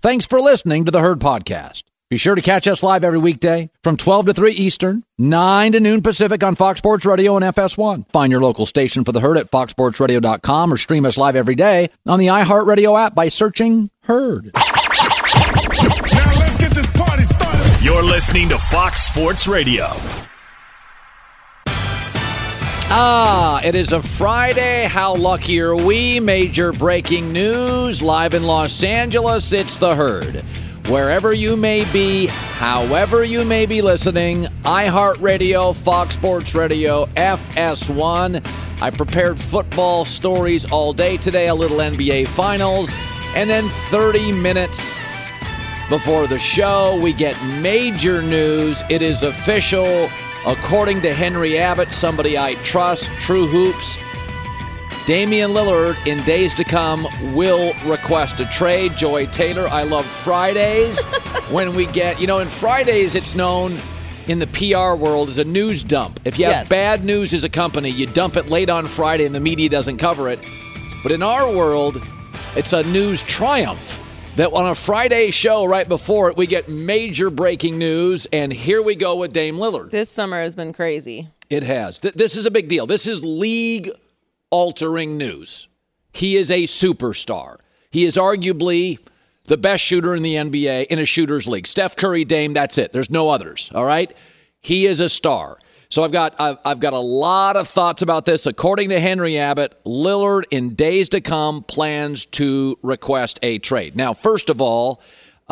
Thanks for listening to the Herd Podcast. Be sure to catch us live every weekday from 12 to 3 Eastern, 9 to noon Pacific on Fox Sports Radio and FS1. Find your local station for the Herd at foxsportsradio.com or stream us live every day on the iHeartRadio app by searching Herd. Now let's get this party started. You're listening to Fox Sports Radio. It is a Friday. How lucky are we? Major breaking news live in Los Angeles. It's the Herd. Wherever you may be, however you may be listening, iHeartRadio, Fox Sports Radio, FS1. I prepared football stories all day today, a little NBA Finals, and then 30 minutes before the show, we get major news. It is official. According to Henry Abbott, somebody I trust, True Hoops, Damian Lillard, in days to come, will request a trade. Joy Taylor, I love Fridays. When we get, in Fridays, it's known in the PR world as a news dump. If you have bad news as a company, you dump it late on Friday and the media doesn't cover it. But in our world, it's a news triumph. That on a Friday show right before it, we get major breaking news, and here we go with Dame Lillard. This summer has been crazy. It has. This is a big deal. This is league-altering news. He is a superstar. He is arguably the best shooter in the NBA in a shooter's league. Steph Curry, Dame, that's it. There's no others, all right? He is a star. So I've got a lot of thoughts about this. According to Henry Abbott, Lillard, in days to come, plans to request a trade. Now, first of all,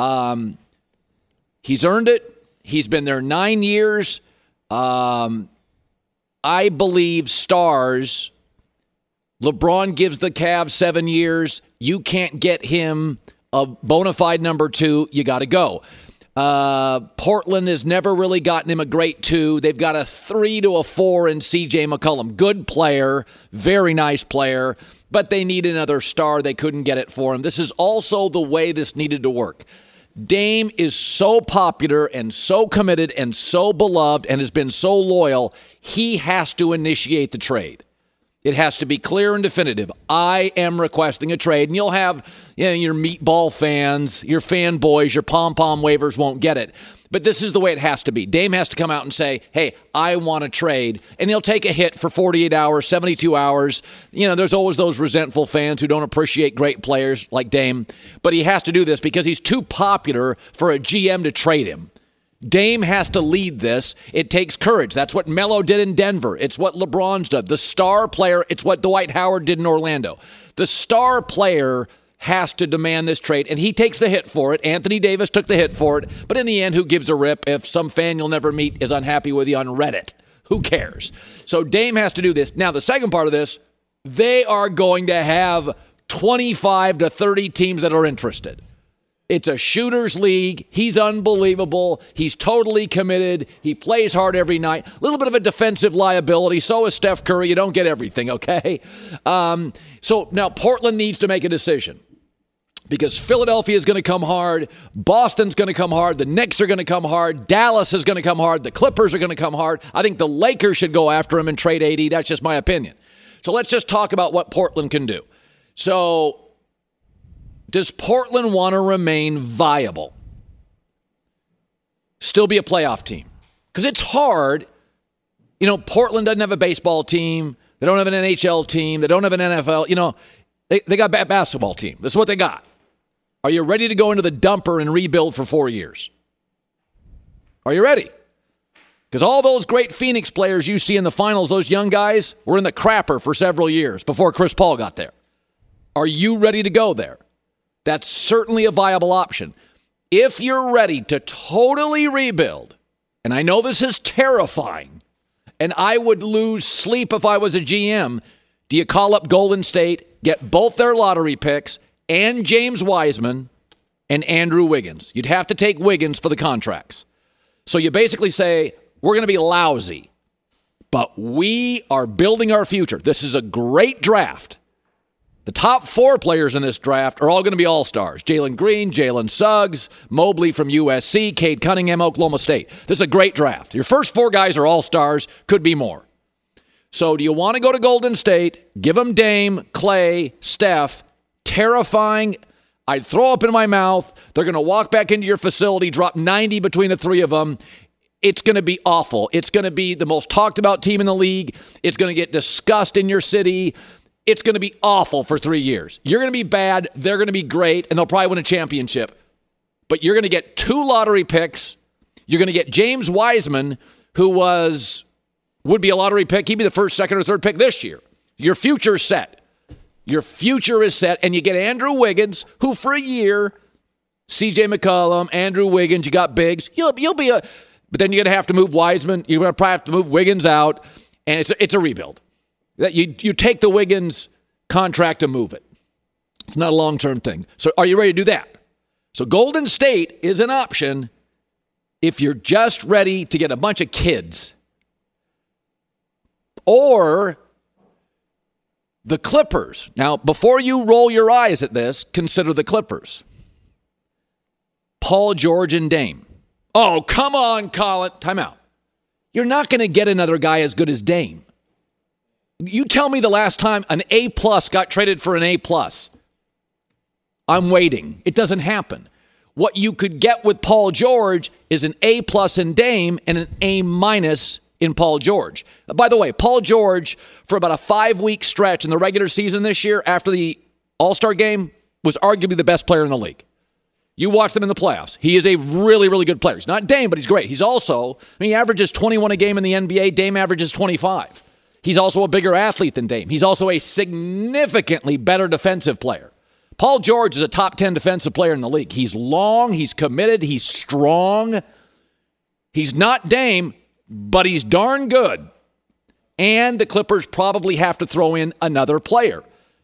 he's earned it. He's been there 9 years. I believe stars. LeBron gives the Cavs 7 years. You can't get him a bona fide number 2. You got to go. Portland has never really gotten him a great 2. They've got a 3 to a 4 in C.J. McCollum. Good player, very nice player, but they need another star. They couldn't get it for him. This is also the way this needed to work. Dame is so popular and so committed and so beloved and has been so loyal, he has to initiate the trade. It has to be clear and definitive. I am requesting a trade. And you'll have your meatball fans, your fanboys, your pom-pom wavers won't get it. But this is the way it has to be. Dame has to come out and say, hey, I want a trade. And he'll take a hit for 48 hours, 72 hours. There's always those resentful fans who don't appreciate great players like Dame. But he has to do this because he's too popular for a GM to trade him. Dame has to lead this. It takes courage. That's what Melo did in Denver. It's what LeBron's done. The star player, it's what Dwight Howard did in Orlando. The star player has to demand this trade, and he takes the hit for it. Anthony Davis took the hit for it. But in the end, who gives a rip if some fan you'll never meet is unhappy with you on Reddit? Who cares? So Dame has to do this. Now, the second part of this, they are going to have 25 to 30 teams that are interested. It's a shooter's league. He's unbelievable. He's totally committed. He plays hard every night. A little bit of a defensive liability. So is Steph Curry. You don't get everything, okay? So now Portland needs to make a decision because Philadelphia is going to come hard. Boston's going to come hard. The Knicks are going to come hard. Dallas is going to come hard. The Clippers are going to come hard. I think the Lakers should go after him and trade AD. That's just my opinion. So let's just talk about what Portland can do. So does Portland want to remain viable? Still be a playoff team? Because it's hard. Portland doesn't have a baseball team. They don't have an NHL team. They don't have an NFL. They got a basketball team. This is what they got. Are you ready to go into the dumper and rebuild for 4 years? Are you ready? Because all those great Phoenix players you see in the finals, those young guys, were in the crapper for several years before Chris Paul got there. Are you ready to go there? That's certainly a viable option. If you're ready to totally rebuild, and I know this is terrifying, and I would lose sleep if I was a GM, do you call up Golden State, get both their lottery picks, and James Wiseman, and Andrew Wiggins? You'd have to take Wiggins for the contracts. So you basically say, we're going to be lousy, but we are building our future. This is a great draft. The top 4 players in this draft are all going to be all-stars. Jalen Green, Jalen Suggs, Mobley from USC, Cade Cunningham, Oklahoma State. This is a great draft. Your first 4 guys are all-stars, could be more. So do you want to go to Golden State, give them Dame, Clay, Steph, terrifying I'd throw up in my mouth. They're going to walk back into your facility, drop 90 between the three of them. It's going to be awful. It's going to be the most talked about team in the league. It's going to get discussed in your city. It's going to be awful for 3 years. You're going to be bad. They're going to be great, and they'll probably win a championship. But you're going to get 2 lottery picks. You're going to get James Wiseman, who would be a lottery pick. He'd be the first, second, or third pick this year. Your future's set. Your future is set, and you get Andrew Wiggins, who for a year, C.J. McCollum, Andrew Wiggins, you got bigs. You'll be a... But then you're going to have to move Wiseman. You're going to probably have to move Wiggins out, and it's a rebuild. You take the Wiggins contract and move it. It's not a long-term thing. So are you ready to do that? So Golden State is an option if you're just ready to get a bunch of kids. Or the Clippers. Now, before you roll your eyes at this, consider the Clippers. Paul George and Dame. Oh, come on, Colin. Time out. You're not going to get another guy as good as Dame. You tell me the last time an A-plus got traded for an A-plus. I'm waiting. It doesn't happen. What you could get with Paul George is an A-plus in Dame and an A- in Paul George. By the way, Paul George, for about a 5-week stretch in the regular season this year after the All-Star game, was arguably the best player in the league. You watch them in the playoffs. He is a really, really good player. He's not Dame, but he's great. He's also, he averages 21 a game in the NBA. Dame averages 25. He's also a bigger athlete than Dame. He's also a significantly better defensive player. Paul George is a top 10 defensive player in the league. He's long, he's committed, he's strong. He's not Dame, but he's darn good. And the Clippers probably have to throw in another player.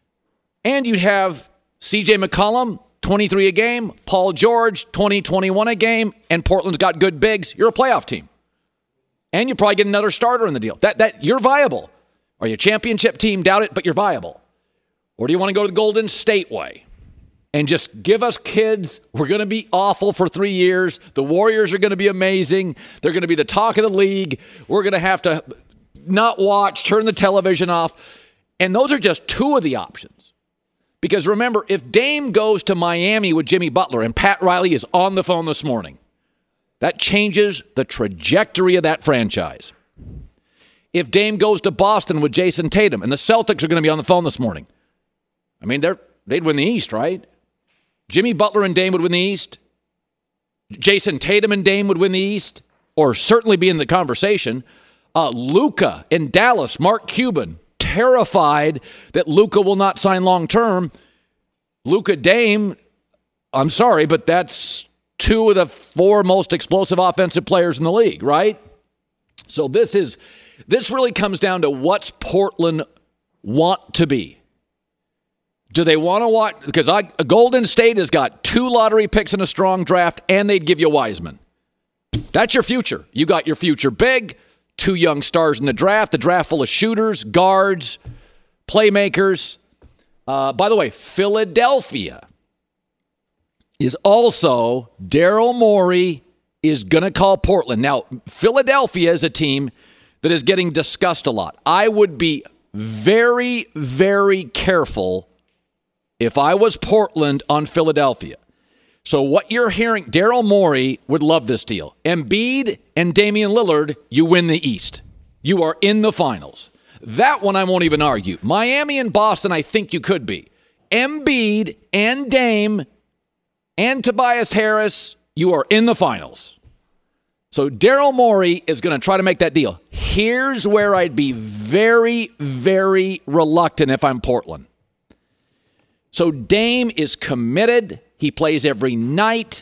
And you'd have C.J. McCollum, 23 a game, Paul George, 20, 21 a game, and Portland's got good bigs. You're a playoff team. And you probably get another starter in the deal. That you're viable. Are you a championship team? Doubt it, but you're viable. Or do you want to go to the Golden State way and just give us kids? We're going to be awful for 3 years. The Warriors are going to be amazing. They're going to be the talk of the league. We're going to have to not watch, turn the television off. And those are just 2 of the options. Because remember, if Dame goes to Miami with Jimmy Butler, and Pat Riley is on the phone this morning, that changes the trajectory of that franchise. If Dame goes to Boston with Jason Tatum, and the Celtics are going to be on the phone this morning, they'd win the East, right? Jimmy Butler and Dame would win the East. Jason Tatum and Dame would win the East, or certainly be in the conversation. Luka in Dallas, Mark Cuban, terrified that Luka will not sign long-term. Luka, Dame, I'm sorry, but that's 2 of the 4 most explosive offensive players in the league, right? So this really comes down to what's Portland want to be. Do they want to watch? Because Golden State has got 2 lottery picks in a strong draft, and they'd give you Wiseman. That's your future. You got your future big, 2 young stars in the draft full of shooters, guards, playmakers. By the way, Philadelphia is also, Daryl Morey is going to call Portland. Now, Philadelphia is a team that is getting discussed a lot. I would be very, very careful if I was Portland on Philadelphia. So what you're hearing, Daryl Morey would love this deal. Embiid and Damian Lillard, you win the East. You are in the finals. That one I won't even argue. Miami and Boston, I think you could be. Embiid and Dame and Tobias Harris, you are in the finals. So Daryl Morey is going to try to make that deal. Here's where I'd be very, very reluctant if I'm Portland. So Dame is committed. He plays every night.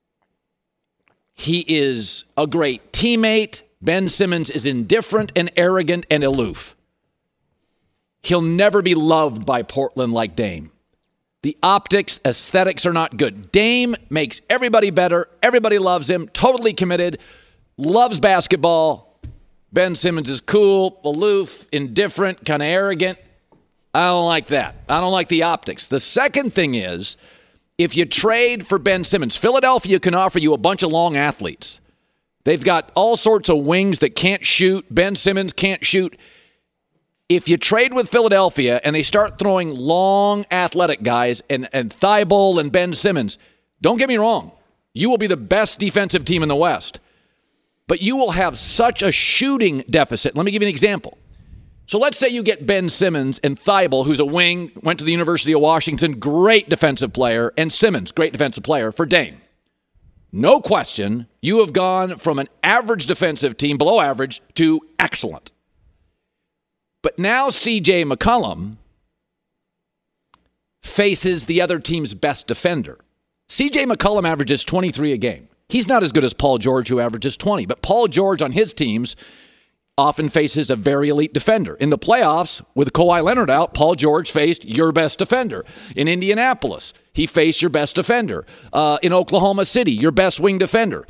He is a great teammate. Ben Simmons is indifferent and arrogant and aloof. He'll never be loved by Portland like Dame. The optics, aesthetics are not good. Dame makes everybody better. Everybody loves him. Totally committed. Loves basketball. Ben Simmons is cool, aloof, indifferent, kind of arrogant. I don't like that. I don't like the optics. The second thing is, if you trade for Ben Simmons, Philadelphia can offer you a bunch of long athletes. They've got all sorts of wings that can't shoot. Ben Simmons can't shoot. if you trade with Philadelphia and they start throwing long athletic guys and Thibault and Ben Simmons, don't get me wrong, you will be the best defensive team in the West. But you will have such a shooting deficit. Let me give you an example. So let's say you get Ben Simmons and Thibault, who's a wing, went to the University of Washington, great defensive player, and Simmons, great defensive player for Dame. No question, you have gone from an average defensive team, below average, to excellent. But now C.J. McCollum faces the other team's best defender. C.J. McCollum averages 23 a game. He's not as good as Paul George, who averages 20. But Paul George on his teams often faces a very elite defender. In the playoffs, with Kawhi Leonard out, Paul George faced your best defender. In Indianapolis, he faced your best defender. In Oklahoma City, your best wing defender.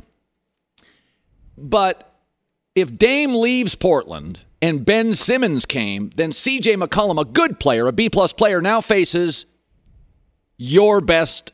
But if Dame leaves Portland and Ben Simmons came, then C.J. McCollum, a good player, a B-plus player, now faces your best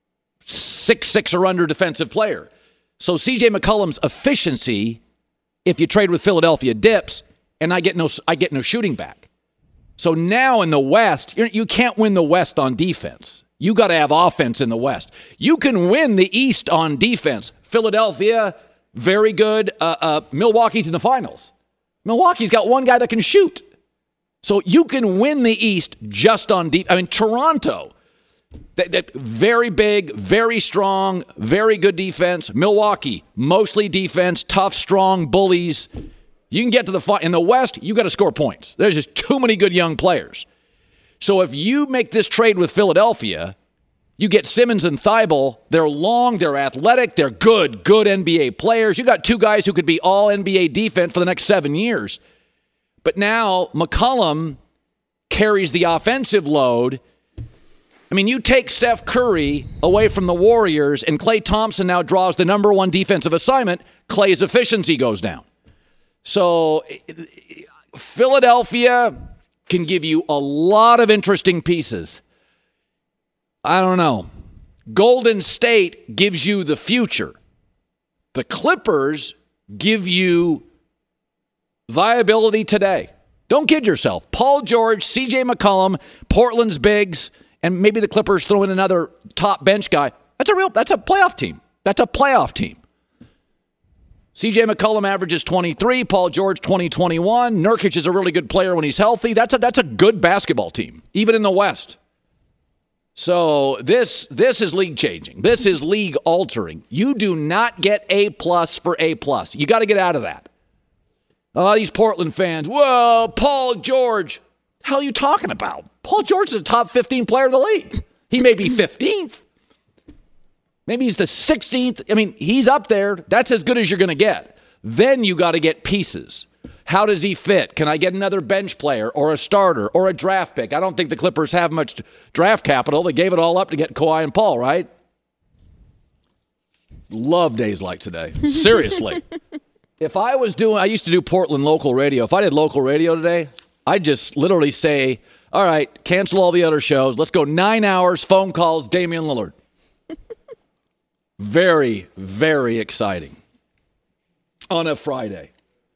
6'6" or under defensive player. So C.J. McCollum's efficiency, if you trade with Philadelphia, dips, and I get no shooting back. So now in the West, you can't win the West on defense. You got to have offense in the West. You can win the East on defense. Philadelphia, very good. Milwaukee's in the finals. Milwaukee's got one guy that can shoot. So you can win the East just on defense. I mean, Toronto, that very big, very strong, very good defense. Milwaukee, mostly defense, tough, strong bullies. You can get to the fight. In the West, you got to score points. There's just too many good young players. So if you make this trade with Philadelphia, you get Simmons and Thibault. They're long, they're athletic, they're good NBA players. You got two guys who could be all NBA defense for the next 7 years. But now McCollum carries the offensive load. I mean, you take Steph Curry away from the Warriors, and Klay Thompson now draws the number one defensive assignment. Klay's efficiency goes down. So Philadelphia can give you a lot of interesting pieces. I don't know. Golden State gives you the future. The Clippers give you viability today. Don't kid yourself. Paul George, C.J. McCollum, Portland's bigs, and maybe the Clippers throw in another top bench guy. That's a playoff team. That's a playoff team. C.J. McCollum averages 23, Paul George 20-21. Nurkic is a really good player when he's healthy. That's a good basketball team, even in the West. So this is league changing. This is league altering. You do not get A+ for A+. You got to get out of that. These Portland fans, well, Paul George. The hell are you talking about? Paul George is a top 15 player in the league. He may be 15th. Maybe he's the 16th. I mean, he's up there. That's as good as you're going to get. Then you got to get pieces. How does he fit? Can I get another bench player or a starter or a draft pick? I don't think the Clippers have much draft capital. They gave it all up to get Kawhi and Paul, right? Love days like today. Seriously. I used to do Portland local radio. If I did local radio today, I'd just literally say, all right, cancel all the other shows. Let's go 9 hours, phone calls, Damian Lillard. Very, very exciting. On a Friday.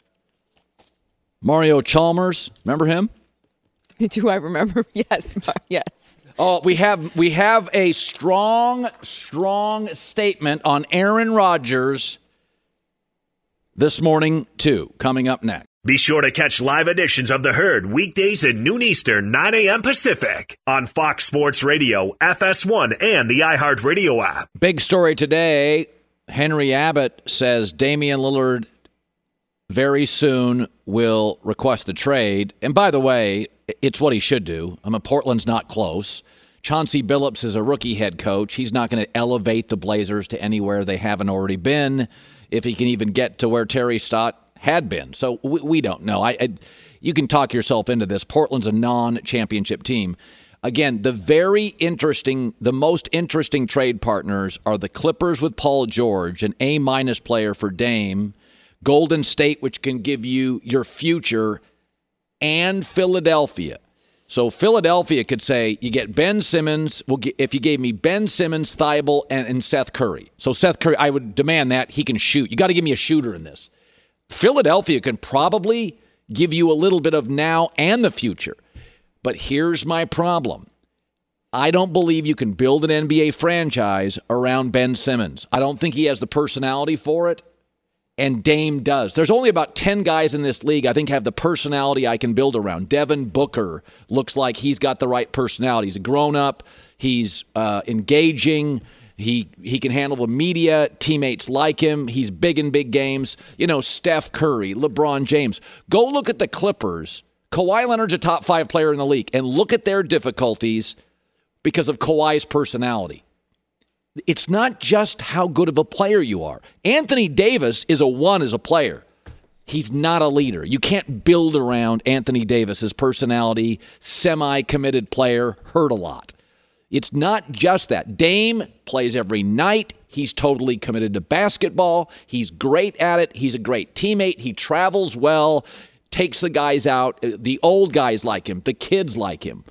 Mario Chalmers, remember him? Do I remember? Yes, yes. Oh, we have a strong statement on Aaron Rodgers this morning, too, coming up next. Be sure to catch live editions of The Herd weekdays at noon Eastern, 9 a.m. Pacific on Fox Sports Radio, FS1, and the iHeartRadio app. Big story today. Henry Abbott says Damian Lillard very soon will request a trade. And by the way, it's what he should do. Portland's not close. Chauncey Billups is a rookie head coach. He's not going to elevate the Blazers to anywhere they haven't already been, if he can even get to where Terry Stott had been. So we don't know. You can talk yourself into this. Portland's a non-championship team. Again, the most interesting trade partners are the Clippers with Paul George, an A- player for Dame, Golden State, which can give you your future, and Philadelphia. So Philadelphia could say, you get Ben Simmons. If you gave me Ben Simmons, Thibault, and Seth Curry. So Seth Curry, I would demand that he can shoot. You got to give me a shooter in this. Philadelphia can probably give you a little bit of now and the future. But here's my problem. I don't believe you can build an NBA franchise around Ben Simmons. I don't think he has the personality for it, and Dame does. There's only about 10 guys in this league I think have the personality I can build around. Devin Booker looks like he's got the right personality. He's a grown-up. He's engaging. He can handle the media. Teammates like him. He's big in big games. Steph Curry, LeBron James. Go look at the Clippers. Kawhi Leonard's a top 5 player in the league, and look at their difficulties because of Kawhi's personality. It's not just how good of a player you are. Anthony Davis is a 1 as a player. He's not a leader. You can't build around Anthony Davis's personality, semi-committed player, hurt a lot. It's not just that. Dame plays every night. He's totally committed to basketball. He's great at it. He's a great teammate. He travels well, takes the guys out. The old guys like him. The kids like him.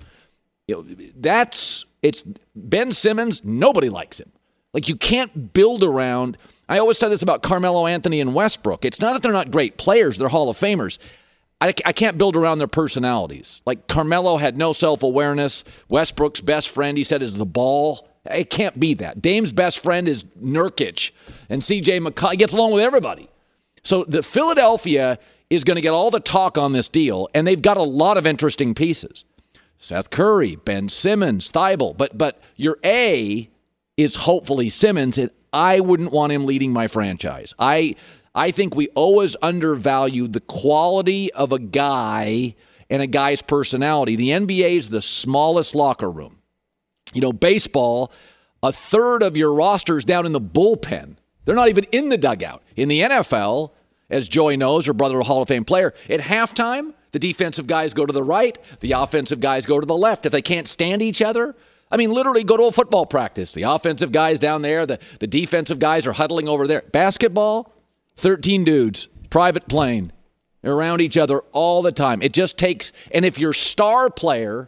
It's Ben Simmons. Nobody likes him. Like, you can't build around. I always said this about Carmelo Anthony and Westbrook. It's not that they're not great players. They're Hall of Famers. I can't build around their personalities. Like, Carmelo had no self-awareness. Westbrook's best friend, he said, is the ball. It can't be that. Dame's best friend is Nurkic. And C.J. McCollum. He gets along with everybody. So the Philadelphia is going to get all the talk on this deal, and they've got a lot of interesting pieces. Seth Curry, Ben Simmons, Thibault. But your A is hopefully Simmons, and I wouldn't want him leading my franchise. I think we always undervalue the quality of a guy and a guy's personality. The NBA is the smallest locker room. Baseball, a third of your roster is down in the bullpen. They're not even in the dugout. In the NFL, as Joey knows, her brother, a Hall of Fame player, at halftime, the defensive guys go to the right, the offensive guys go to the left. If they can't stand each other, literally go to a football practice. The offensive guys down there, the defensive guys are huddling over there. Basketball, 13 dudes, private plane. They're around each other all the time. It just takes, and if your star player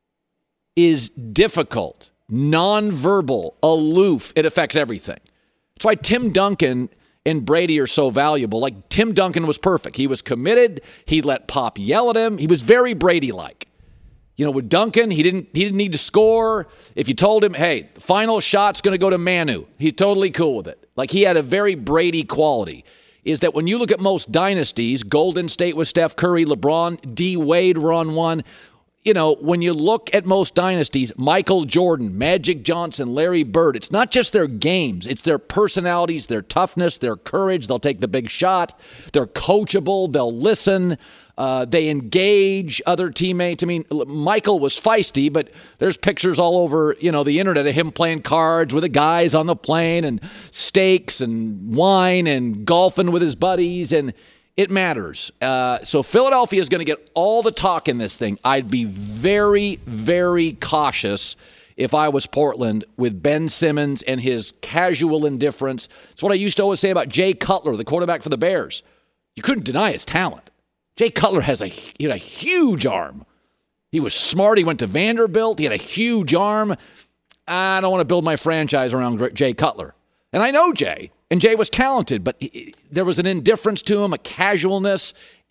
is difficult, nonverbal, aloof, it affects everything. That's why Tim Duncan and Brady are so valuable. Like, Tim Duncan was perfect. He was committed. He let Pop yell at him. He was very Brady-like. With Duncan, he didn't need to score. If you told him, hey, the final shot's going to go to Manu, he's totally cool with it. Like, he had a very Brady quality. Is that when you look at most dynasties, Golden State with Steph Curry, LeBron, D. Wade were on one. When you look at most dynasties, Michael Jordan, Magic Johnson, Larry Bird, it's not just their games. It's their personalities, their toughness, their courage. They'll take the big shot. They're coachable. They'll listen. They engage other teammates. Michael was feisty, but there's pictures all over, the internet of him playing cards with the guys on the plane and steaks and wine and golfing with his buddies, and it matters. So Philadelphia is going to get all the talk in this thing. I'd be very, very cautious if I was Portland with Ben Simmons and his casual indifference. It's what I used to always say about Jay Cutler, the quarterback for the Bears. You couldn't deny his talent. Jay Cutler had a huge arm. He was smart. He went to Vanderbilt. He had a huge arm. I don't want to build my franchise around Jay Cutler. And I know Jay. And Jay was talented, but there was an indifference to him, a casualness.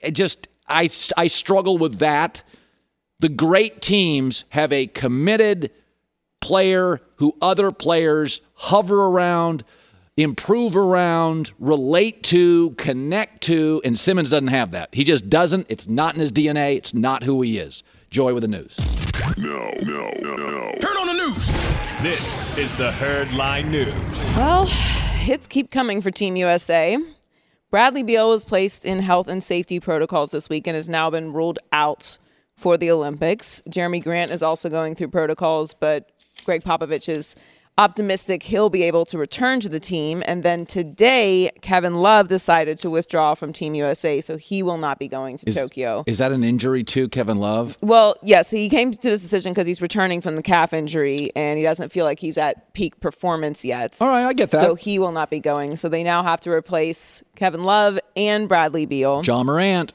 I struggle with that. The great teams have a committed player who other players hover around, improve around, relate to, connect to, and Simmons doesn't have that. He just doesn't. It's not in his DNA. It's not who he is. Joy with the news. No. Turn on the news. This is the Herd Line News. Well, hits keep coming for Team USA. Bradley Beal was placed in health and safety protocols this week and has now been ruled out for the Olympics. Jeremy Grant is also going through protocols, but Greg Popovich is optimistic he'll be able to return to the team. And then today, Kevin Love decided to withdraw from Team USA, so he will not be going to Tokyo. Is that an injury too, Kevin Love? Well, yes, he came to this decision because he's returning from the calf injury, and he doesn't feel like he's at peak performance yet. All right, I get that. So he will not be going. So they now have to replace Kevin Love and Bradley Beal. John Morant.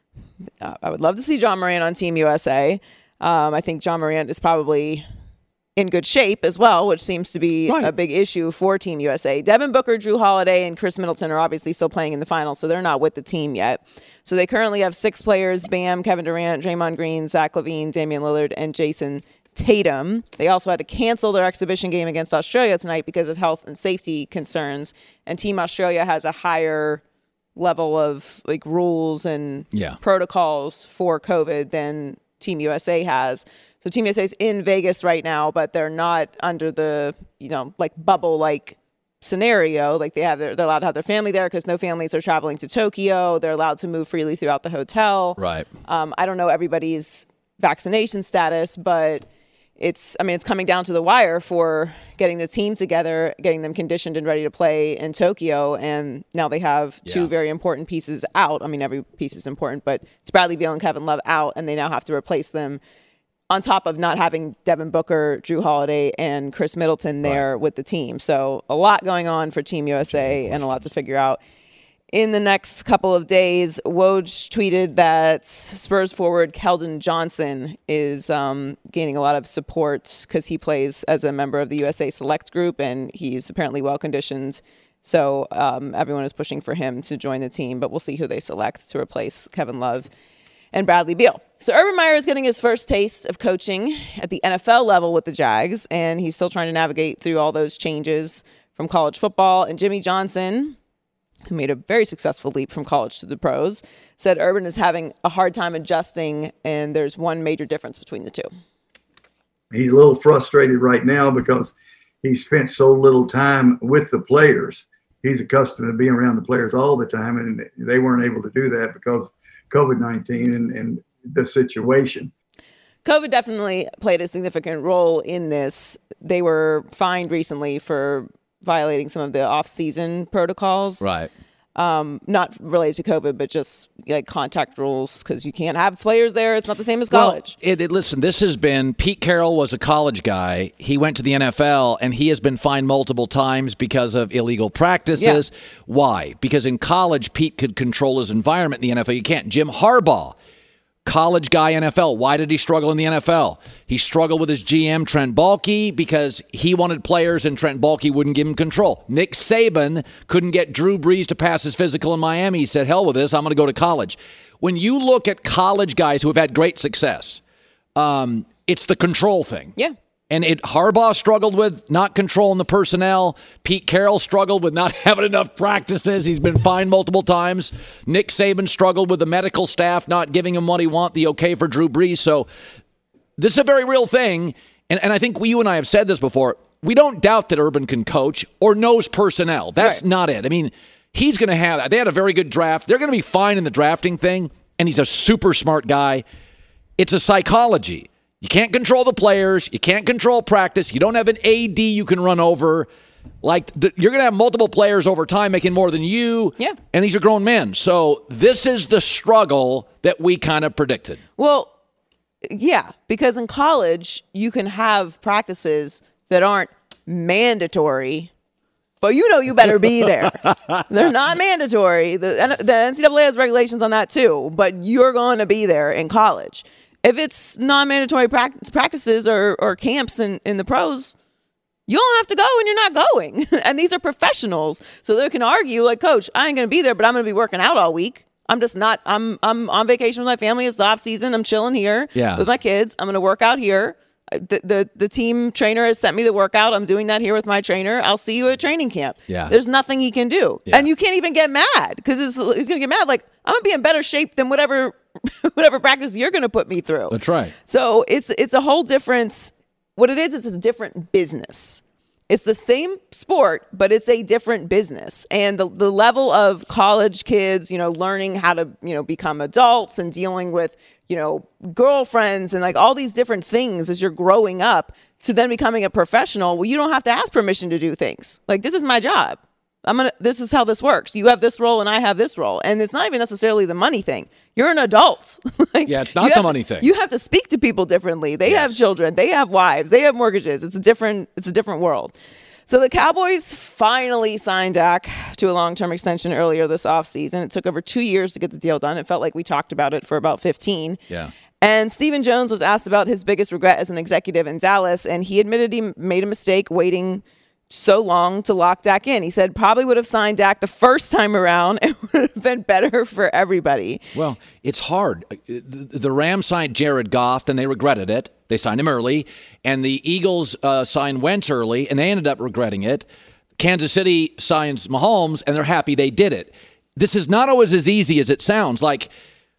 I would love to see John Morant on Team USA. I think John Morant is probably in good shape as well, which seems to be a big issue for Team USA. Devin Booker, Drew Holiday, and Chris Middleton are obviously still playing in the finals, so they're not with the team yet. So they currently have 6 players: Bam, Kevin Durant, Draymond Green, Zach LaVine, Damian Lillard, and Jason Tatum. They also had to cancel their exhibition game against Australia tonight because of health and safety concerns. And Team Australia has a higher level of rules and protocols for COVID than Team USA has. So Team USA is in Vegas right now, but they're not under the, bubble-like scenario. They're allowed to have their family there because no families are traveling to Tokyo. They're allowed to move freely throughout the hotel. Right. I don't know everybody's vaccination status, but it's coming down to the wire for getting the team together, getting them conditioned and ready to play in Tokyo. And now they have 2 very important pieces out. I mean, every piece is important, but it's Bradley Beal and Kevin Love out, and they now have to replace them on top of not having Devin Booker, Drew Holiday, and Chris Middleton there with the team. So a lot going on for Team USA and a lot to figure out. In the next couple of days, Woj tweeted that Spurs forward Keldon Johnson is gaining a lot of support because he plays as a member of the USA Select Group, and he's apparently well-conditioned. So everyone is pushing for him to join the team, but we'll see who they select to replace Kevin Love and Bradley Beal. So Urban Meyer is getting his first taste of coaching at the NFL level with the Jags, and he's still trying to navigate through all those changes from college football. And Jimmy Johnson, who made a very successful leap from college to the pros, said Urban is having a hard time adjusting, and there's one major difference between the 2. He's a little frustrated right now because he spent so little time with the players. He's accustomed to being around the players all the time, and they weren't able to do that because of COVID-19 and the situation. COVID definitely played a significant role in this. They were fined recently for violating some of the off-season protocols. Right. Not related to COVID, but just contact rules because you can't have players there. It's not the same as college. Well, listen, this has been, Pete Carroll was a college guy. He went to the NFL, and he has been fined multiple times because of illegal practices. Yeah. Why? Because in college, Pete could control his environment. In the NFL, you can't. Jim Harbaugh, college guy, NFL. Why did he struggle in the NFL? He struggled with his GM, Trent Baalke, because he wanted players and Trent Baalke wouldn't give him control. Nick Saban couldn't get Drew Brees to pass his physical in Miami. He said, hell with this, I'm going to go to college. When you look at college guys who have had great success, it's the control thing. Yeah. And Harbaugh struggled with not controlling the personnel. Pete Carroll struggled with not having enough practices. He's been fined multiple times. Nick Saban struggled with the medical staff not giving him what he want, the okay for Drew Brees. So this is a very real thing. And I think you and I have said this before. We don't doubt that Urban can coach or knows personnel. That's not it. I mean, he's going to have – they had a very good draft. They're going to be fine in the drafting thing, and he's a super smart guy. It's a psychology. You can't control the players. You can't control practice. You don't have an AD you can run over. You're going to have multiple players over time making more than you. Yeah. And these are grown men. So this is the struggle that we kind of predicted. Well, yeah, because in college, you can have practices that aren't mandatory, but you better be there. They're not mandatory. The NCAA has regulations on that too, but you're going to be there in college. If it's non-mandatory practices or camps in the pros, you don't have to go and you're not going. And these are professionals. So they can argue Coach, I ain't going to be there, but I'm going to be working out all week. I'm just not, I'm on vacation with my family. It's off season. I'm chilling here with my kids. I'm going to work out here. The team trainer has sent me the workout. I'm doing that here with my trainer. I'll see you at training camp. Yeah. There's nothing he can do. Yeah. And you can't even get mad because he's going to get mad. I'm going to be in better shape than whatever practice you're going to put me through. That's right. So it's a whole difference. What it is, it's a different business. It's the same sport, but it's a different business. And the level of college kids, learning how to, become adults and dealing with, girlfriends and all these different things as you're growing up to then becoming a professional. Well, you don't have to ask permission to do things. This is my job. This is how this works. You have this role and I have this role. And it's not even necessarily the money thing. You're an adult. It's not the money thing. You have to speak to people differently. They have children. They have wives. They have mortgages. It's a different world. So the Cowboys finally signed Dak to a long-term extension earlier this offseason. It took over 2 years to get the deal done. It felt like we talked about it for about 15. Yeah. And Stephen Jones was asked about his biggest regret as an executive in Dallas, and he admitted he made a mistake waiting so long to lock Dak in. He said probably would have signed Dak the first time around. It would have been better for everybody. Well, it's hard. The Rams signed Jared Goff, and they regretted it. They signed him early. And the Eagles signed Wentz early, and they ended up regretting it. Kansas City signs Mahomes, and they're happy they did it. This is not always as easy as it sounds. Like,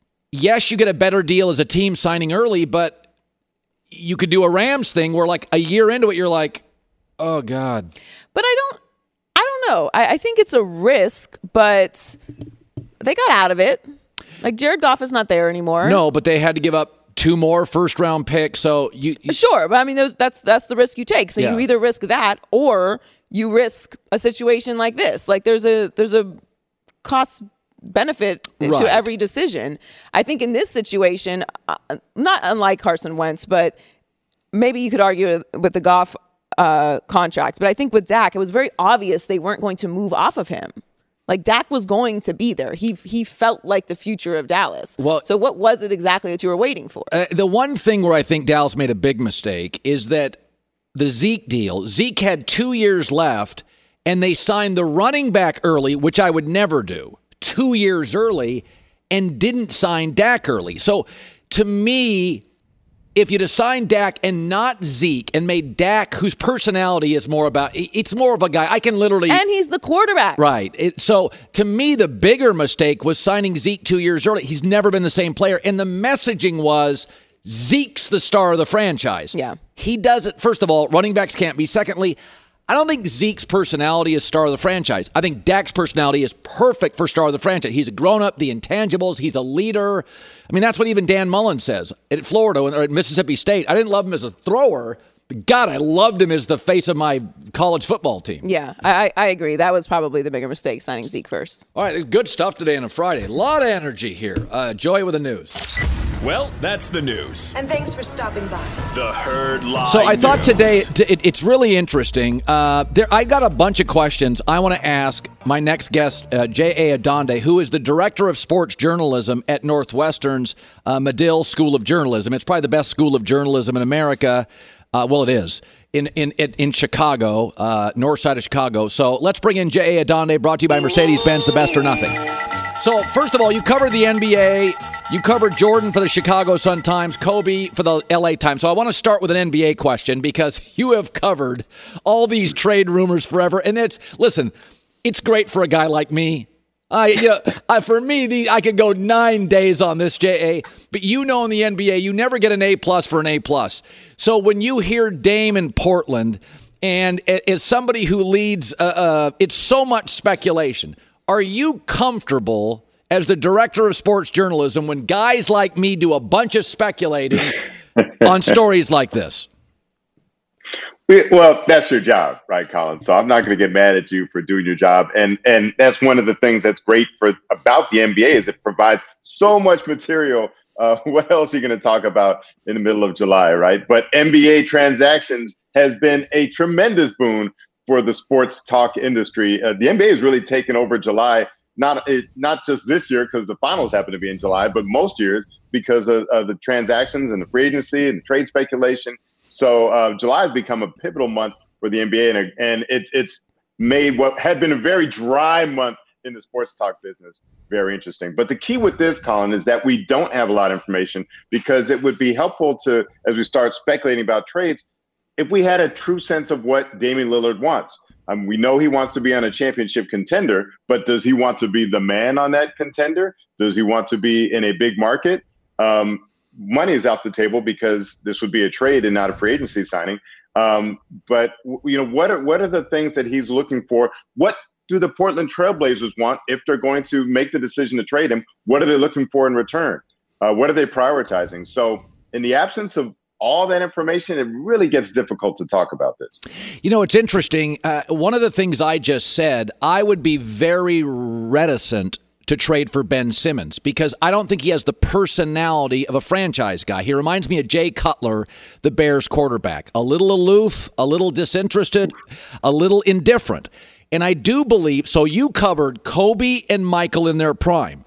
yes, you get a better deal as a team signing early, but you could do a Rams thing where, like, a year into it, you're like, oh, God. But I don't know. I think it's a risk, but they got out of it. Like, Jared Goff is not there anymore. No, but they had to give up 2 more first-round picks. So you sure, but I mean, that's the risk you take. So Yeah. you either risk that or you risk a situation like this. Like, there's a cost benefit Right. to every decision. I think in this situation, not unlike Carson Wentz, but maybe you could argue with the Goff contract. But I think with Dak, it was very obvious they weren't going to move off of him. Like, Dak was going to be there. He felt like the future of Dallas. Well, so what was it exactly that you were waiting for? The one thing where I think Dallas made a big mistake is that the Zeke deal, Zeke had 2 years left, and they signed the running back early, which I would never do, 2 years early, and didn't sign Dak early. So to me, if you'd assigned Dak and not Zeke and made Dak, whose personality is more about, it's more of a guy, I can literally... And he's the quarterback. Right. So to me, the bigger mistake was signing Zeke 2 years early. He's never been the same player. And the messaging was Zeke's the star of the franchise. Yeah. He does it. First of all, running backs can't be. Secondly, I don't think Zeke's personality is star of the franchise. I think Dak's personality is perfect for star of the franchise. He's a grown-up, the intangibles. He's a leader. I mean, that's what even Dan Mullen says at Florida or at Mississippi State. I didn't love him as a thrower, but God, I loved him as the face of my college football team. Yeah, I agree. That was probably the bigger mistake, signing Zeke first. All right, there's good stuff today on a Friday. A lot of energy here. Joy with the news. Well, that's the news. And thanks for stopping by. The Herd Live So I thought News. today it's really interesting. I got a bunch of questions I want to ask my next guest, J.A. Adonde, who is the director of sports journalism at Northwestern's Medill School of Journalism. It's probably the best school of journalism in America. Well, it is in Chicago, north side of Chicago. So let's bring in J.A. Adonde, brought to you by Mercedes-Benz, the best or nothing. So first of all, you covered the NBA. You covered Jordan for the Chicago Sun-Times, Kobe for the LA Times. So I want to start with an NBA question because you have covered all these trade rumors forever. And listen, it's great for a guy like me. For me, I could go 9 days on this, J.A. But in the NBA, you never get an A+ for an A+. So when you hear Dame in Portland, and as somebody who leads, it's so much speculation. Are you comfortable as the director of sports journalism when guys like me do a bunch of speculating on stories like this? Well, that's your job, right, Colin? So I'm not going to get mad at you for doing your job. And that's one of the things that's great about the NBA is it provides so much material. What else are you going to talk about in the middle of July, right? But NBA transactions has been a tremendous boon for the sports talk industry. The NBA has really taken over July, not just this year because the finals happen to be in July, but most years because of the transactions and the free agency and the trade speculation. So July has become a pivotal month for the NBA, and it's made what had been a very dry month in the sports talk business very interesting. But the key with this, Colin, is that we don't have a lot of information because it would be helpful to, as we start speculating about trades, if we had a true sense of what Damian Lillard wants. We know he wants to be on a championship contender, but does he want to be the man on that contender? Does he want to be in a big market? Money is off the table because this would be a trade and not a free agency signing. But what are the things that he's looking for? What do the Portland Trailblazers want if they're going to make the decision to trade him? What are they looking for in return? What are they prioritizing? So in the absence of all that information, it really gets difficult to talk about this. It's interesting. One of the things I just said, I would be very reticent to trade for Ben Simmons because I don't think he has the personality of a franchise guy. He reminds me of Jay Cutler, the Bears quarterback. A little aloof, a little disinterested, a little indifferent. And I do believe, so you covered Kobe and Michael in their prime.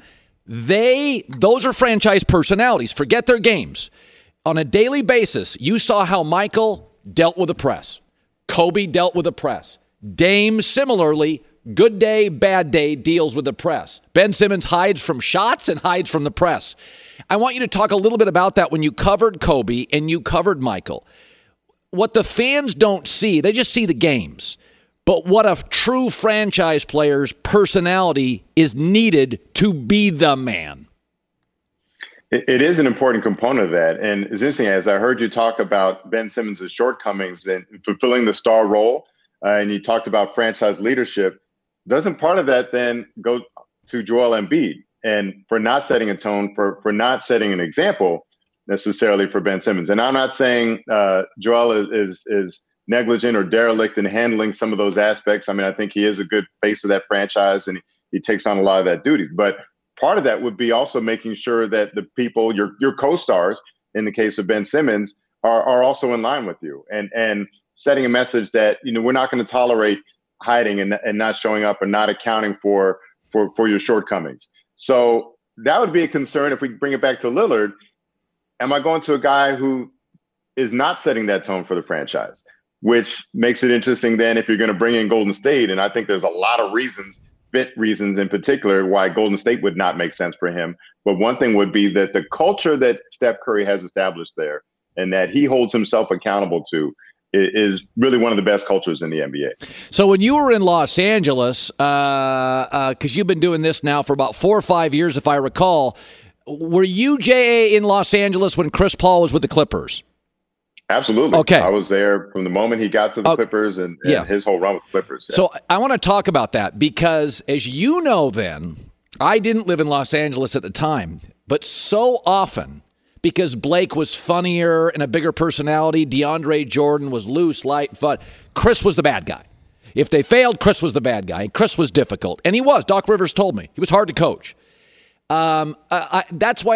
Those are franchise personalities. Forget their games. On a daily basis, you saw how Michael dealt with the press. Kobe dealt with the press. Dame, similarly, good day, bad day, deals with the press. Ben Simmons hides from shots and hides from the press. I want you to talk a little bit about that when you covered Kobe and you covered Michael. What the fans don't see, they just see the games. But what a true franchise player's personality is needed to be the man. It is an important component of that. And it's interesting, as I heard you talk about Ben Simmons' shortcomings in fulfilling the star role, and you talked about franchise leadership, doesn't part of that then go to Joel Embiid and for not setting a tone, for not setting an example necessarily for Ben Simmons? And I'm not saying Joel is negligent or derelict in handling some of those aspects. I mean, I think he is a good face of that franchise and he takes on a lot of that duty. But part of that would be also making sure that the people, your co-stars, in the case of Ben Simmons, are also in line with you and setting a message that, we're not going to tolerate hiding and not showing up and not accounting for your shortcomings. So that would be a concern if we bring it back to Lillard. Am I going to a guy who is not setting that tone for the franchise? Which makes it interesting then if you're going to bring in Golden State. And I think there's a lot of fit reasons in particular why Golden State would not make sense for him. But one thing would be that the culture that Steph Curry has established there and that he holds himself accountable to is really one of the best cultures in the NBA. So when you were in Los Angeles, because you've been doing this now for about 4 or 5 years, if I recall, were you, J.A., in Los Angeles when Chris Paul was with the Clippers? Absolutely. Okay. I was there from the moment he got to the Clippers and his whole run with the Clippers. Yeah. So I want to talk about that because, as you know then, I didn't live in Los Angeles at the time, but so often, because Blake was funnier and a bigger personality, DeAndre Jordan was loose, light, fun, Chris was the bad guy. If they failed, Chris was the bad guy. Chris was difficult. And he was. Doc Rivers told me. He was hard to coach. That's why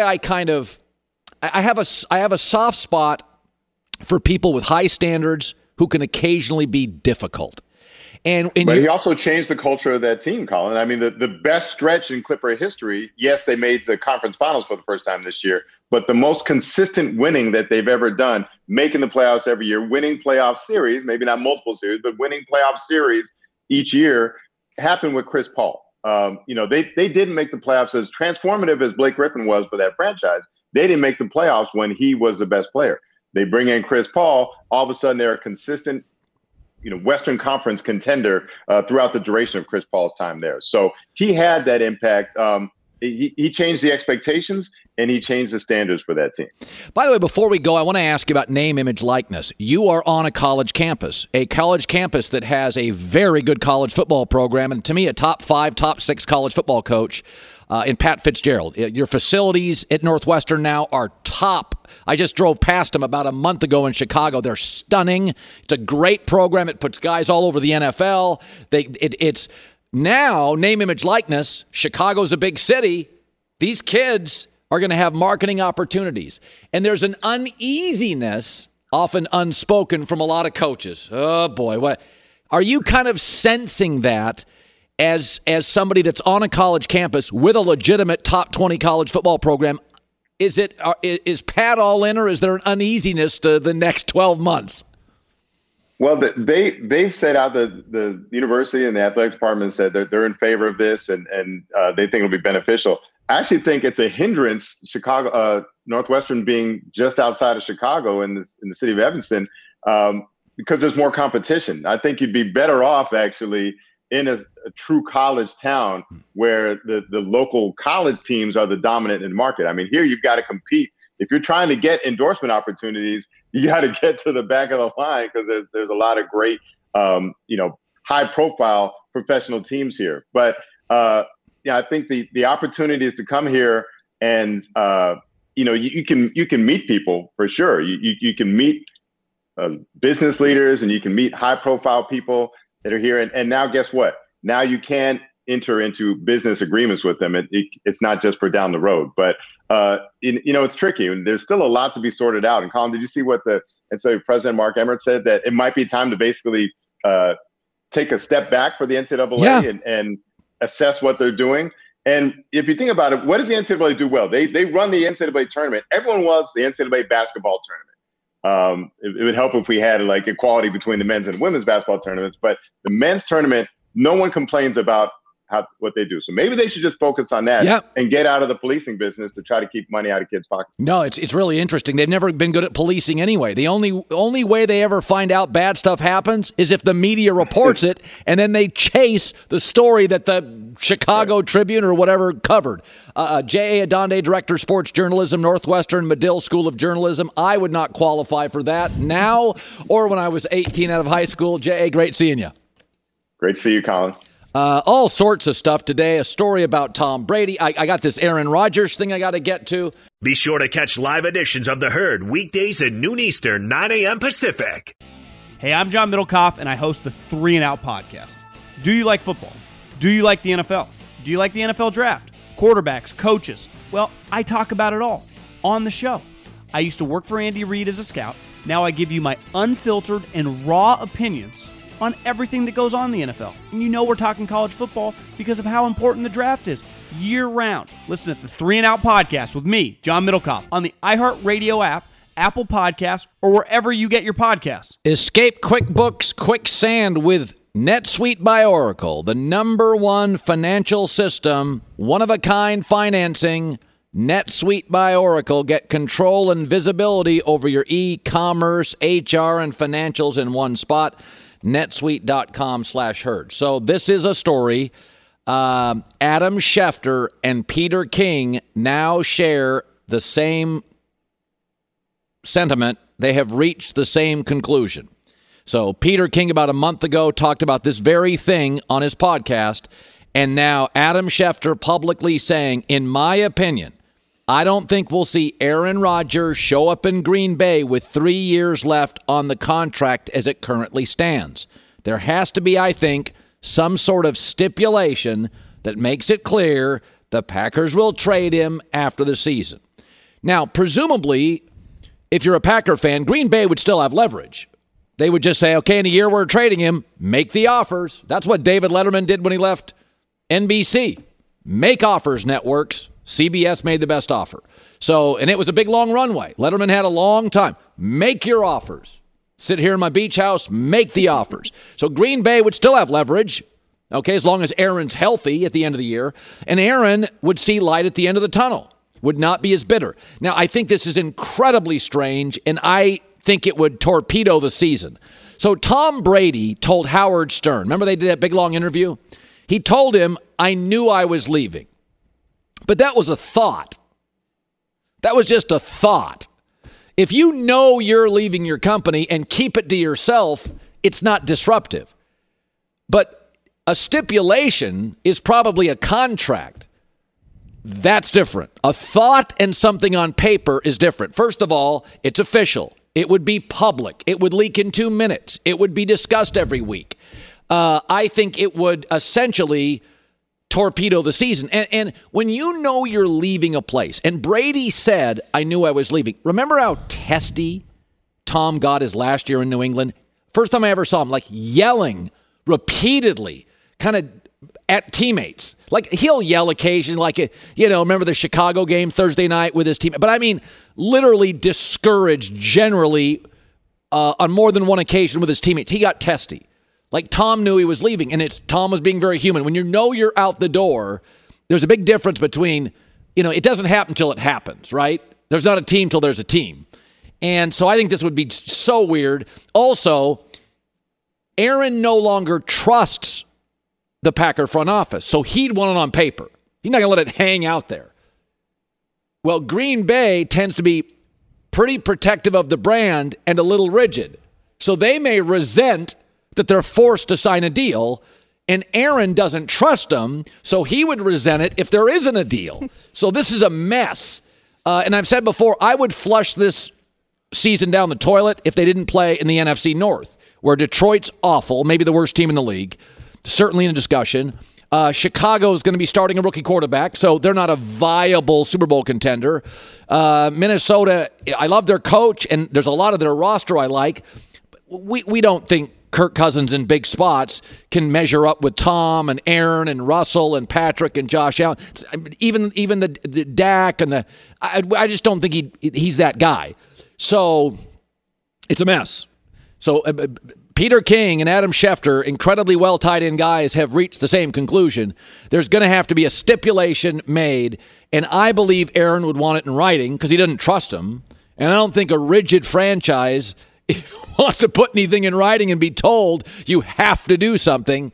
I have a soft spot for people with high standards who can occasionally be difficult. But he also changed the culture of that team, Colin. I mean, the best stretch in Clipper history, yes, they made the conference finals for the first time this year, but the most consistent winning that they've ever done, making the playoffs every year, winning playoff series, maybe not multiple series, but winning playoff series each year, happened with Chris Paul. They didn't make the playoffs as transformative as Blake Griffin was for that franchise. They didn't make the playoffs when he was the best player. They bring in Chris Paul. All of a sudden, they're a consistent, Western Conference contender throughout the duration of Chris Paul's time there. So he had that impact. He changed the expectations and he changed the standards for that team. By the way, before we go, I want to ask you about name, image, likeness. You are on a college campus that has a very good college football program, and to me, a top 5, top 6 college football coach in Pat Fitzgerald. Your facilities at Northwestern now are top. I just drove past them about a month ago in Chicago. They're stunning. It's a great program. It puts guys all over the NFL. It's now name, image, likeness. Chicago's a big city. These kids are going to have marketing opportunities. And there's an uneasiness, often unspoken, from a lot of coaches. Oh, boy. What are you kind of sensing that as somebody that's on a college campus with a legitimate top 20 college football program? Is Pat all in, or is there an uneasiness to the next 12 months? Well, they've set out the university and the athletic department said they're in favor of this and they think it'll be beneficial. I actually think it's a hindrance, Northwestern being just outside of Chicago in the city of Evanston, because there's more competition. I think you'd be better off actually in a true college town where the local college teams are the dominant in the market. I mean, here you've got to compete. If you're trying to get endorsement opportunities, you got to get to the back of the line because there's a lot of great, high profile professional teams here. But I think the opportunity is to come here and, you can meet people for sure. You can meet business leaders and you can meet high profile people that are here. And now guess what? Now you can enter into business agreements with them. It's not just for down the road, but it's tricky and there's still a lot to be sorted out. And Colin, did you see what President Mark Emmert said, that it might be time to basically take a step back for the NCAA and assess what they're doing? And if you think about it, what does the NCAA do well? They run the NCAA tournament. Everyone loves the NCAA basketball tournament. It would help if we had like equality between the men's and women's basketball tournaments. But the men's tournament, no one complains about what they do. So maybe they should just focus on that and get out of the policing business to try to keep money out of kids' pockets. No, it's really interesting. They've never been good at policing anyway. The only way they ever find out bad stuff happens is if the media reports it, and then they chase the story that the Chicago Tribune or whatever covered. J.A. Adonde, Director of Sports Journalism, Northwestern Medill School of Journalism. I would not qualify for that now or when I was 18 out of high school. J.A., great seeing you. Great to see you, Colin. All sorts of stuff today. A story about Tom Brady. I got this Aaron Rodgers thing I got to get to. Be sure to catch live editions of The Herd weekdays at noon Eastern, 9 a.m. Pacific. Hey, I'm John Middlecoff, and I host the 3 and Out podcast. Do you like football? Do you like the NFL? Do you like the NFL draft? Quarterbacks, coaches? Well, I talk about it all on the show. I used to work for Andy Reid as a scout. Now I give you my unfiltered and raw opinions on everything that goes on in the NFL. And you know we're talking college football because of how important the draft is year-round. Listen to the 3 and Out podcast with me, John Middlecoff, on the iHeartRadio app, Apple Podcasts, or wherever you get your podcasts. Escape QuickBooks Quicksand with NetSuite by Oracle, the #1 financial system, one-of-a-kind financing. NetSuite by Oracle. Get control and visibility over your e-commerce, HR, and financials in one spot. netsuite.com/herd. So this is a story. Adam Schefter and Peter King now share the same sentiment. They have reached the same conclusion. So Peter King about a month ago talked about this very thing on his podcast, and now Adam Schefter publicly saying, in my opinion, I don't think we'll see Aaron Rodgers show up in Green Bay with 3 years left on the contract as it currently stands. There has to be, I think, some sort of stipulation that makes it clear the Packers will trade him after the season. Now, presumably, if you're a Packer fan, Green Bay would still have leverage. They would just say, okay, in a year we're trading him, make the offers. That's what David Letterman did when he left NBC. Make offers, networks. CBS made the best offer. So, and it was a big, long runway. Letterman had a long time. Make your offers. Sit here in my beach house, make the offers. So Green Bay would still have leverage, okay, as long as Aaron's healthy at the end of the year. And Aaron would see light at the end of the tunnel, would not be as bitter. Now, I think this is incredibly strange, and I think it would torpedo the season. So Tom Brady told Howard Stern, remember they did that big, long interview? He told him, I knew I was leaving. But that was a thought. That was just a thought. If you know you're leaving your company and keep it to yourself, it's not disruptive. But a stipulation is probably a contract. That's different. A thought and something on paper is different. First of all, it's official. It would be public. It would leak in 2 minutes. It would be discussed every week. I think it would essentially torpedo the season. And when you know you're leaving a place, and Brady said, I knew I was leaving. Remember how testy Tom got his last year in New England? First time I ever saw him, like yelling repeatedly, kind of at teammates. Like he'll yell occasionally, like, remember the Chicago game Thursday night with his team. But I mean, literally discouraged generally on more than one occasion with his teammates. He got testy. Like Tom knew he was leaving, and Tom was being very human. When you know you're out the door, there's a big difference between, it doesn't happen till it happens, right? There's not a team till there's a team. And so I think this would be so weird. Also, Aaron no longer trusts the Packer front office, so he'd want it on paper. He's not going to let it hang out there. Well, Green Bay tends to be pretty protective of the brand and a little rigid. So they may resent that they're forced to sign a deal, and Aaron doesn't trust them, so he would resent it if there isn't a deal. So this is a mess. And I've said before, I would flush this season down the toilet if they didn't play in the NFC North, where Detroit's awful, maybe the worst team in the league, certainly in a discussion. Chicago is going to be starting a rookie quarterback, so they're not a viable Super Bowl contender. Minnesota, I love their coach, and there's a lot of their roster I like. We don't think Kirk Cousins in big spots can measure up with Tom and Aaron and Russell and Patrick and Josh Allen. Even the Dak and I just don't think he's that guy. So it's a mess. So Peter King and Adam Schefter, incredibly well tied in guys, have reached the same conclusion. There's going to have to be a stipulation made, and I believe Aaron would want it in writing because he doesn't trust him. And I don't think a rigid franchise wants to put anything in writing and be told you have to do something.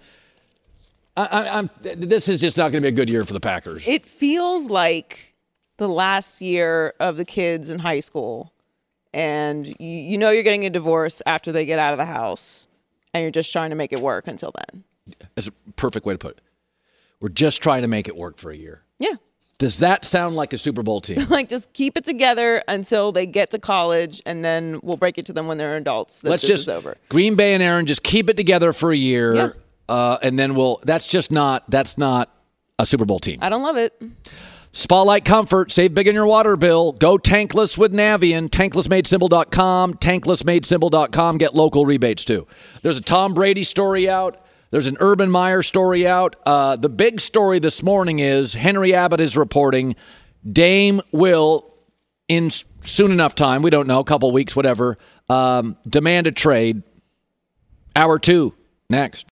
This is just not going to be a good year for the Packers. It feels like the last year of the kids in high school, and you know you're getting a divorce after they get out of the house, and you're just trying to make it work until then. That's a perfect way to put it. We're just trying to make it work for a year. Yeah. Does that sound like a Super Bowl team? Like, just keep it together until they get to college, and then we'll break it to them when they're adults. This is over. Green Bay and Aaron, just keep it together for a year, and then that's not a Super Bowl team. I don't love it. Spa-like comfort, save big on your water bill. Go tankless with Navien. Tanklessmadesimple.com. Tanklessmadesimple.com. Get local rebates too. There's a Tom Brady story out. There's an Urban Meyer story out. The big story this morning is Henry Abbott is reporting Dame will, in soon enough time, we don't know, a couple weeks, whatever, demand a trade. Hour 2, next.